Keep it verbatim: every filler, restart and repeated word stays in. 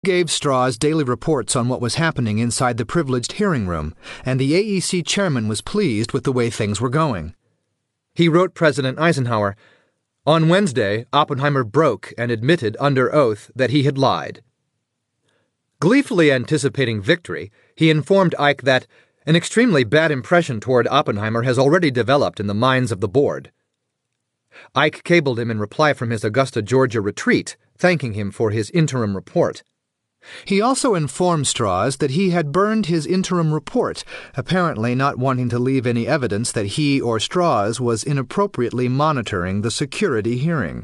gave Strauss daily reports on what was happening inside the privileged hearing room, and the A E C chairman was pleased with the way things were going. He wrote President Eisenhower, "On Wednesday, Oppenheimer broke and admitted under oath that he had lied." Gleefully anticipating victory, he informed Ike that an extremely bad impression toward Oppenheimer has already developed in the minds of the board. Ike cabled him in reply from his Augusta, Georgia retreat, thanking him for his interim report. He also informed Strauss that he had burned his interim report, apparently not wanting to leave any evidence that he or Strauss was inappropriately monitoring the security hearing.